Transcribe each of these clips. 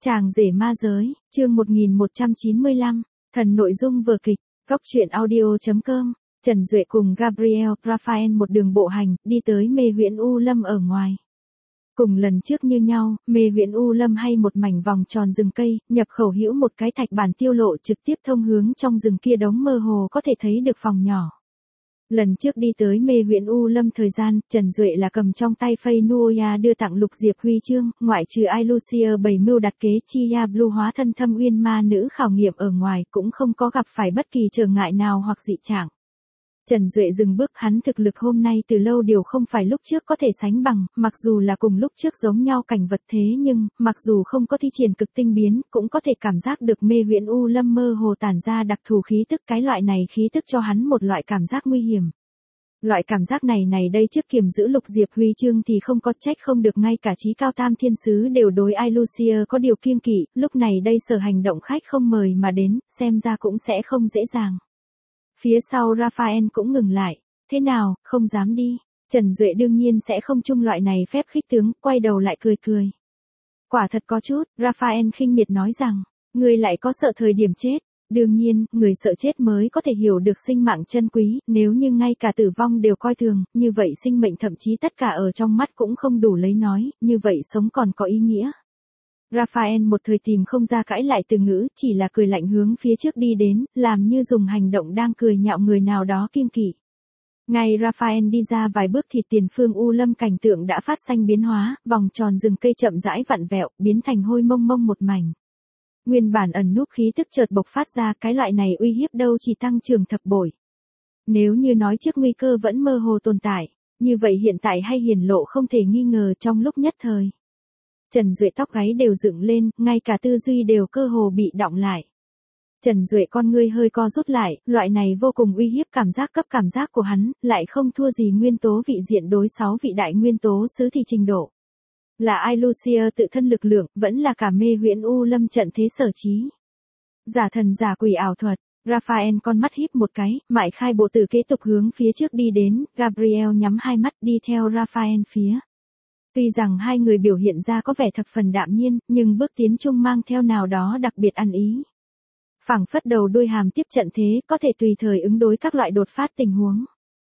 Chàng rể ma giới, chương 1195, thần nội dung vở kịch, góc truyện audio.com, Trần Duệ cùng Gabriel Raphael một đường bộ hành, đi tới mê huyễn U Lâm ở ngoài. Cùng lần trước như nhau, mê huyễn U Lâm hay một mảnh vòng tròn rừng cây, nhập khẩu hữu một cái thạch bản tiêu lộ trực tiếp thông hướng trong rừng kia đống mơ hồ có thể thấy được phòng nhỏ. Lần trước đi tới mê huyễn U Lâm thời gian, Trần Duệ là cầm trong tay Phây Nuoya đưa tặng Lục Diệp huy chương, ngoại trừ I Lucia bày mưu đặt kế Chia Blue hóa thân thâm uyên ma nữ khảo nghiệm ở ngoài cũng không có gặp phải bất kỳ trở ngại nào hoặc dị trạng. Trần Duệ dừng bước, hắn thực lực hôm nay từ lâu điều không phải lúc trước có thể sánh bằng, mặc dù là cùng lúc trước giống nhau cảnh vật thế nhưng, mặc dù không có thi triển cực tinh biến, cũng có thể cảm giác được mê huyễn U Lâm mơ hồ tản ra đặc thù khí tức, cái loại này khí tức cho hắn một loại cảm giác nguy hiểm. Loại cảm giác này đây trước kiềm giữ Lục Diệp huy chương thì không có, trách không được ngay cả chí cao tam thiên sứ đều đối I Lucia có điều kiêng kỵ, lúc này đây sở hành động khách không mời mà đến, xem ra cũng sẽ không dễ dàng. Phía sau Raphael cũng ngừng lại, thế nào, không dám đi. Trần Duệ đương nhiên sẽ không chung loại này phép khích tướng, quay đầu lại cười cười. Quả thật có chút, Raphael khinh miệt nói rằng, người lại có sợ thời điểm chết. Đương nhiên, người sợ chết mới có thể hiểu được sinh mạng chân quý, nếu như ngay cả tử vong đều coi thường, như vậy sinh mệnh thậm chí tất cả ở trong mắt cũng không đủ lấy nói, như vậy sống còn có ý nghĩa. Raphael một thời tìm không ra cãi lại từ ngữ, chỉ là cười lạnh hướng phía trước đi đến, làm như dùng hành động đang cười nhạo người nào đó kiêng kỵ. Ngay Raphael đi ra vài bước thì tiền phương U Lâm cảnh tượng đã phát sinh biến hóa, vòng tròn rừng cây chậm rãi vặn vẹo, biến thành hôi mông mông một mảnh. Nguyên bản ẩn núp khí tức chợt bộc phát ra, cái loại này uy hiếp đâu chỉ tăng trưởng thập bội. Nếu như nói trước nguy cơ vẫn mơ hồ tồn tại, như vậy hiện tại hay hiển lộ không thể nghi ngờ trong lúc nhất thời. Trần Duệ tóc gáy đều dựng lên, ngay cả tư duy đều cơ hồ bị đọng lại. Trần Duệ con ngươi hơi co rút lại, loại này vô cùng uy hiếp cảm giác cấp cảm giác của hắn, lại không thua gì nguyên tố vị diện đối 6 vị đại nguyên tố sứ thì trình độ. Là I Lucia tự thân lực lượng, vẫn là cả mê huyễn U Lâm trận thế sở trí. Giả thần giả quỷ ảo thuật, Raphael con mắt híp một cái, mại khai bộ tử kế tục hướng phía trước đi đến, Gabriel nhắm hai mắt đi theo Raphael phía. Tuy rằng hai người biểu hiện ra có vẻ thập phần đạm nhiên, nhưng bước tiến chung mang theo nào đó đặc biệt ăn ý. Phảng phất đầu đuôi hàm tiếp trận thế, có thể tùy thời ứng đối các loại đột phát tình huống.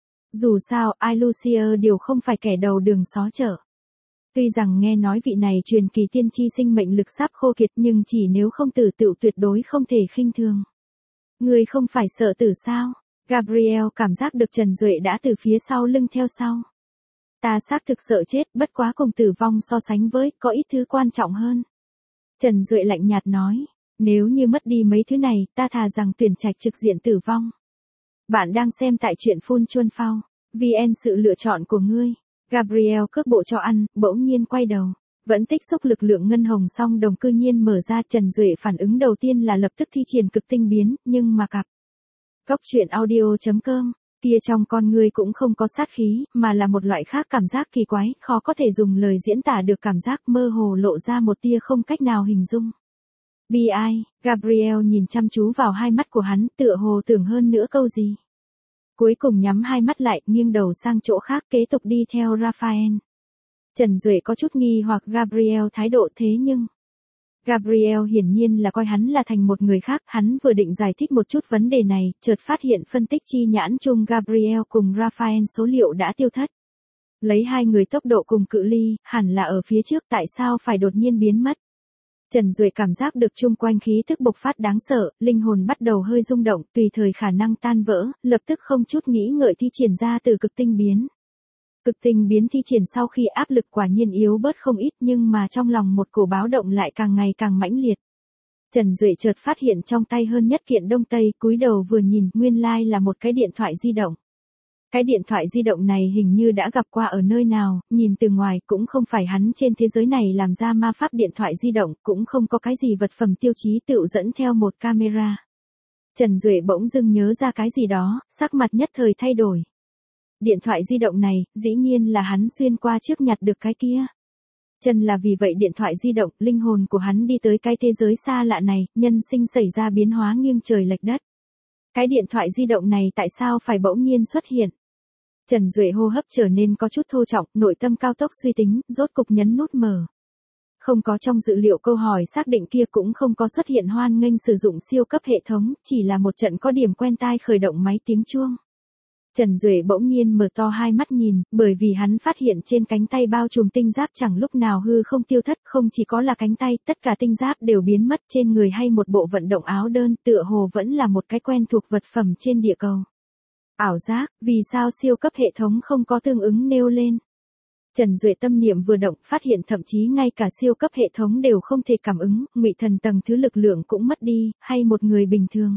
Dù sao, I Lucia đều không phải kẻ đầu đường xó chợ. Tuy rằng nghe nói vị này truyền kỳ tiên tri sinh mệnh lực sắp khô kiệt, nhưng chỉ nếu không tử tựu tuyệt đối không thể khinh thường. Người không phải sợ tử sao? Gabriel cảm giác được Trần Duệ đã từ phía sau lưng theo sau. Ta xác thực sợ chết, bất quá cùng tử vong so sánh với, có ít thứ quan trọng hơn. Trần Duệ lạnh nhạt nói, nếu như mất đi mấy thứ này, ta thà rằng tuyển trạch trực diện tử vong. Bạn đang xem tại truyện Phun Chuân Phao, VN sự lựa chọn của ngươi. Gabriel cước bộ cho ăn, bỗng nhiên quay đầu. Vẫn tích xúc lực lượng ngân hồng song đồng cư nhiên mở ra. Trần Duệ phản ứng đầu tiên là lập tức thi triển cực tinh biến, nhưng mà cặp. Góc truyện audio.com, kia trong con người cũng không có sát khí, mà là một loại khác cảm giác kỳ quái, khó có thể dùng lời diễn tả được, cảm giác mơ hồ lộ ra một tia không cách nào hình dung. Bi-ai, Gabriel nhìn chăm chú vào hai mắt của hắn, tựa hồ tưởng hơn nữa câu gì. Cuối cùng nhắm hai mắt lại, nghiêng đầu sang chỗ khác, kế tục đi theo Raphael. Trần Duệ có chút nghi hoặc Gabriel thái độ, thế nhưng Gabriel hiển nhiên là coi hắn là thành một người khác, hắn vừa định giải thích một chút vấn đề này, chợt phát hiện phân tích chi nhãn chung Gabriel cùng Raphael số liệu đã tiêu thất. Lấy hai người tốc độ cùng cự ly, hẳn là ở phía trước, tại sao phải đột nhiên biến mất. Trần Duệ cảm giác được chung quanh khí tức bộc phát đáng sợ, linh hồn bắt đầu hơi rung động, tùy thời khả năng tan vỡ, lập tức không chút nghĩ ngợi thi triển ra từ cực tinh biến. Cực tinh biến thi triển sau khi áp lực quả nhiên yếu bớt không ít, nhưng mà trong lòng một cổ báo động lại càng ngày càng mãnh liệt. Trần Duệ chợt phát hiện trong tay hơn nhất kiện đông tây, cúi đầu vừa nhìn, nguyên lai là một cái điện thoại di động. Cái điện thoại di động này hình như đã gặp qua ở nơi nào, nhìn từ ngoài cũng không phải hắn trên thế giới này làm ra ma pháp điện thoại di động, cũng không có cái gì vật phẩm tiêu chí tự dẫn theo một camera. Trần Duệ bỗng dưng nhớ ra cái gì đó, sắc mặt nhất thời thay đổi. Điện thoại di động này, dĩ nhiên là hắn xuyên qua trước nhặt được cái kia. Chân là vì vậy điện thoại di động, linh hồn của hắn đi tới cái thế giới xa lạ này, nhân sinh xảy ra biến hóa nghiêng trời lệch đất. Cái điện thoại di động này tại sao phải bỗng nhiên xuất hiện? Trần Duệ hô hấp trở nên có chút thô trọng, nội tâm cao tốc suy tính, rốt cục nhấn nút mở. Không có trong dự liệu câu hỏi xác định kia, cũng không có xuất hiện hoan nghênh sử dụng siêu cấp hệ thống, chỉ là một trận có điểm quen tai khởi động máy tiếng chuông. Trần Duệ bỗng nhiên mở to hai mắt nhìn, bởi vì hắn phát hiện trên cánh tay bao trùm tinh giáp chẳng lúc nào hư không tiêu thất, không chỉ có là cánh tay, tất cả tinh giáp đều biến mất, trên người hay một bộ vận động áo đơn, tựa hồ vẫn là một cái quen thuộc vật phẩm trên địa cầu. Ảo giác, vì sao siêu cấp hệ thống không có tương ứng nêu lên? Trần Duệ tâm niệm vừa động, phát hiện thậm chí ngay cả siêu cấp hệ thống đều không thể cảm ứng, ngụy thần tầng thứ lực lượng cũng mất đi, hay một người bình thường.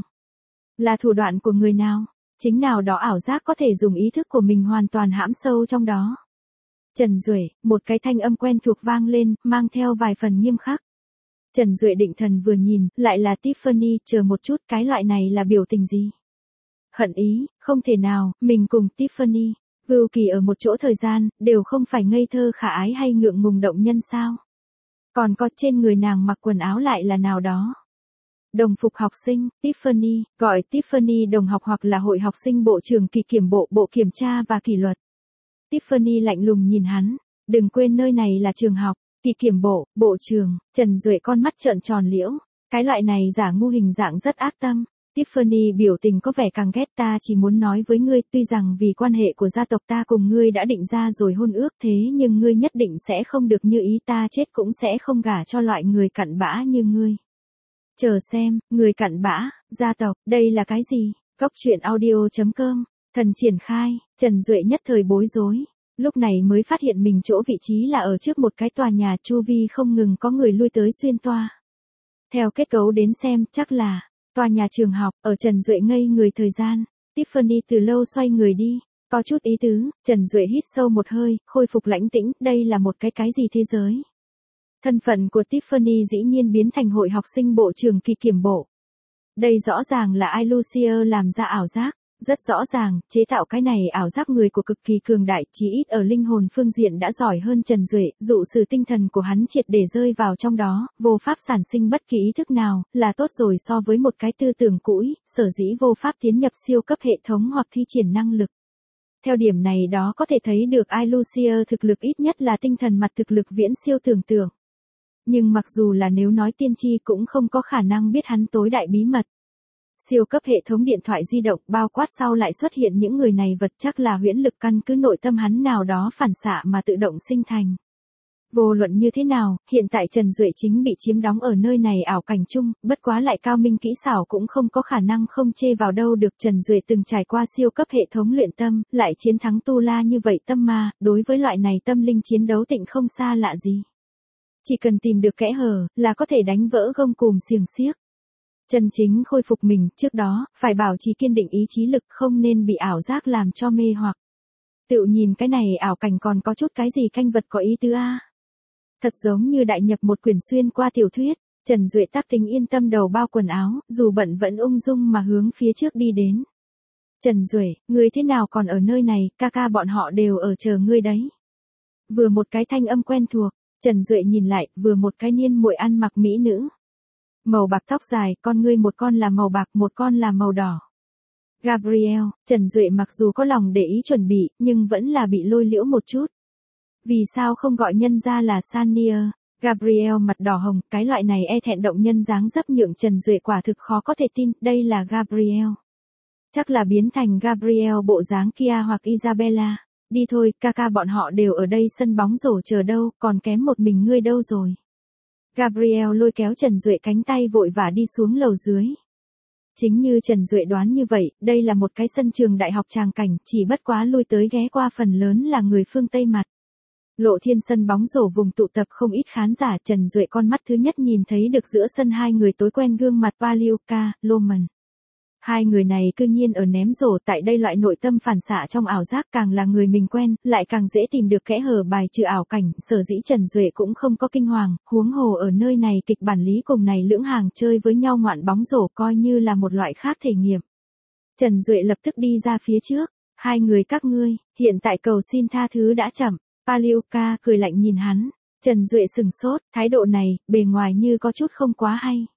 Là thủ đoạn của người nào? Chính nào đó ảo giác có thể dùng ý thức của mình hoàn toàn hãm sâu trong đó. Trần Duệ, một cái thanh âm quen thuộc vang lên, mang theo vài phần nghiêm khắc. Trần Duệ định thần vừa nhìn, lại là Tiffany, chờ một chút, cái loại này là biểu tình gì? Hận ý, không thể nào, mình cùng Tiffany, Vưu Kỳ ở một chỗ thời gian, đều không phải ngây thơ khả ái hay ngượng ngùng động nhân sao? Còn có trên người nàng mặc quần áo lại là nào đó? Đồng phục học sinh, Tiffany, gọi Tiffany đồng học hoặc là hội học sinh bộ trường kỳ kiểm bộ, bộ kiểm tra và kỷ luật. Tiffany lạnh lùng nhìn hắn, đừng quên nơi này là trường học, kỳ kiểm bộ, bộ trường. Trần Duệ con mắt trợn tròn liễu, cái loại này giả ngu hình dạng rất ác tâm. Tiffany biểu tình có vẻ càng ghét, ta chỉ muốn nói với ngươi, tuy rằng vì quan hệ của gia tộc ta cùng ngươi đã định ra rồi hôn ước, thế nhưng ngươi nhất định sẽ không được như ý, ta chết cũng sẽ không gả cho loại người cặn bã như ngươi. Chờ xem, người cặn bã, gia tộc, đây là cái gì? Góc truyện audio.com, thần triển khai, Trần Duệ nhất thời bối rối. Lúc này mới phát hiện mình chỗ vị trí là ở trước một cái tòa nhà, chu vi không ngừng có người lui tới xuyên toa. Theo kết cấu đến xem, chắc là tòa nhà trường học. Ở Trần Duệ ngây người thời gian, Tiffany từ lâu xoay người đi, có chút ý tứ. Trần Duệ hít sâu một hơi, khôi phục lãnh tĩnh, đây là một cái gì thế giới? Thân phận của Tiffany dĩ nhiên biến thành hội học sinh bộ trường kỳ kiểm bộ. Đây rõ ràng là ai Lucia làm ra ảo giác, rất rõ ràng, chế tạo cái này ảo giác người của cực kỳ cường đại, chí ít ở linh hồn phương diện đã giỏi hơn Trần Duệ, dụ sử tinh thần của hắn triệt để rơi vào trong đó, vô pháp sản sinh bất kỳ ý thức nào, là tốt rồi so với một cái tư tưởng cũi, sở dĩ vô pháp tiến nhập siêu cấp hệ thống hoặc thi triển năng lực. Theo điểm này đó có thể thấy được ai Lucia thực lực ít nhất là tinh thần mặt thực lực viễn siêu tưởng tượng. Nhưng mặc dù là nếu nói tiên tri cũng không có khả năng biết hắn tối đại bí mật. Siêu cấp hệ thống điện thoại di động bao quát sau lại xuất hiện những người này vật, chắc là huyễn lực căn cứ nội tâm hắn nào đó phản xạ mà tự động sinh thành. Vô luận như thế nào, hiện tại Trần Duệ chính bị chiếm đóng ở nơi này ảo cảnh chung, bất quá lại cao minh kỹ xảo cũng không có khả năng không chê vào đâu được. Trần Duệ từng trải qua siêu cấp hệ thống luyện tâm, lại chiến thắng Tu La như vậy tâm ma, đối với loại này tâm linh chiến đấu tịnh không xa lạ gì. Chỉ cần tìm được kẽ hở, là có thể đánh vỡ gông cùm xiềng xiếc. Chân chính khôi phục mình, trước đó, phải bảo trì kiên định ý chí lực, không nên bị ảo giác làm cho mê hoặc. Tự nhìn cái này ảo cảnh còn có chút cái gì canh vật có ý tứ a. Thật giống như đại nhập một quyển xuyên qua tiểu thuyết. Trần Duệ tác tính yên tâm đầu bao quần áo, dù bận vẫn ung dung mà hướng phía trước đi đến. Trần Duệ, ngươi thế nào còn ở nơi này, ca ca bọn họ đều ở chờ ngươi đấy. Vừa một cái thanh âm quen thuộc. Trần Duệ nhìn lại, vừa một cái niên muội ăn mặc mỹ nữ. Màu bạc tóc dài, con ngươi một con là màu bạc, một con là màu đỏ. Gabriel, Trần Duệ mặc dù có lòng để ý chuẩn bị, nhưng vẫn là bị lôi liễu một chút. Vì sao không gọi nhân ra là Sania? Gabriel mặt đỏ hồng, cái loại này e thẹn động nhân dáng dấp nhượng Trần Duệ quả thực khó có thể tin, đây là Gabriel. Chắc là biến thành Gabriel bộ dáng kia hoặc Isabella. Đi thôi, ca ca bọn họ đều ở đây sân bóng rổ chờ đâu, còn kém một mình ngươi đâu rồi. Gabriel lôi kéo Trần Duệ cánh tay vội vã đi xuống lầu dưới. Chính như Trần Duệ đoán như vậy, đây là một cái sân trường đại học tràng cảnh, chỉ bất quá lui tới ghé qua phần lớn là người phương Tây mặt. Lộ thiên sân bóng rổ vùng tụ tập không ít khán giả. Trần Duệ con mắt thứ nhất nhìn thấy được giữa sân hai người tối quen gương mặt Palioka, Loman. Hai người này cư nhiên ở ném rổ, tại đây loại nội tâm phản xạ trong ảo giác, càng là người mình quen, lại càng dễ tìm được kẽ hở bài trừ ảo cảnh, sở dĩ Trần Duệ cũng không có kinh hoàng, huống hồ ở nơi này kịch bản lý cùng này lưỡng hàng chơi với nhau ngoạn bóng rổ coi như là một loại khác thể nghiệm. Trần Duệ lập tức đi ra phía trước, hai người các ngươi, hiện tại cầu xin tha thứ đã chậm. Palioka cười lạnh nhìn hắn, Trần Duệ sừng sốt, thái độ này, bề ngoài như có chút không quá hay.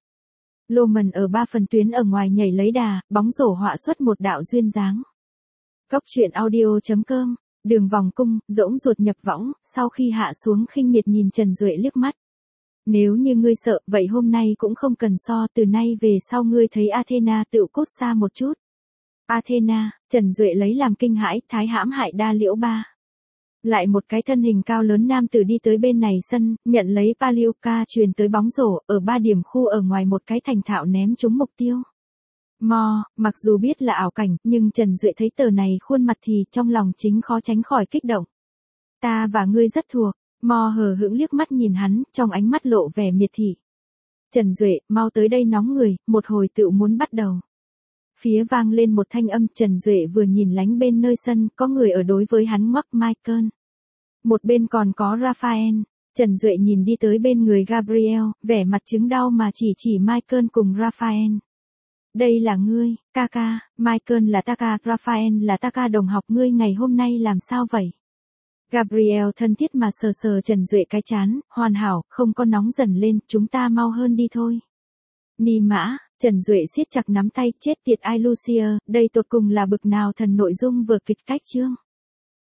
Loman ở 3 phần tuyến ở ngoài nhảy lấy đà, bóng rổ họa xuất một đạo duyên dáng. Góc truyện audio.com, đường vòng cung, dỗng ruột nhập võng, sau khi hạ xuống khinh miệt nhìn Trần Duệ liếc mắt. Nếu như ngươi sợ, vậy hôm nay cũng không cần so, từ nay về sau ngươi thấy Athena tự cút xa một chút. Athena, Trần Duệ lấy làm kinh hãi, thái hãm hại đa liễu ba. Lại một cái thân hình cao lớn nam tử đi tới bên này sân, nhận lấy Palioka truyền tới bóng rổ, ở 3 điểm khu ở ngoài một cái thành thạo ném trúng mục tiêu. Mặc dù biết là ảo cảnh, nhưng Trần Duệ thấy tờ này khuôn mặt thì trong lòng chính khó tránh khỏi kích động. Ta và ngươi rất thuộc, hờ hững liếc mắt nhìn hắn, trong ánh mắt lộ vẻ miệt thị. Trần Duệ, mau tới đây nóng người, một hồi tựu muốn bắt đầu. Phía vang lên một thanh âm, Trần Duệ vừa nhìn lánh bên nơi sân, có người ở đối với hắn ngoắc Michael. Một bên còn có Raphael. Trần Duệ nhìn đi tới bên người Gabriel, vẻ mặt chứng đau mà chỉ Michael cùng Raphael. Đây là ngươi, Kaka, Michael là Taka, Raphael là Taka đồng học, ngươi ngày hôm nay làm sao vậy? Gabriel thân thiết mà sờ Trần Duệ cái chán, hoàn hảo, không có nóng dần lên, chúng ta mau hơn đi thôi. Ni mã, Trần Duệ siết chặt nắm tay, chết tiệt ai Lucia, đây tột cùng là bực nào thần nội dung vừa kịch cách chương.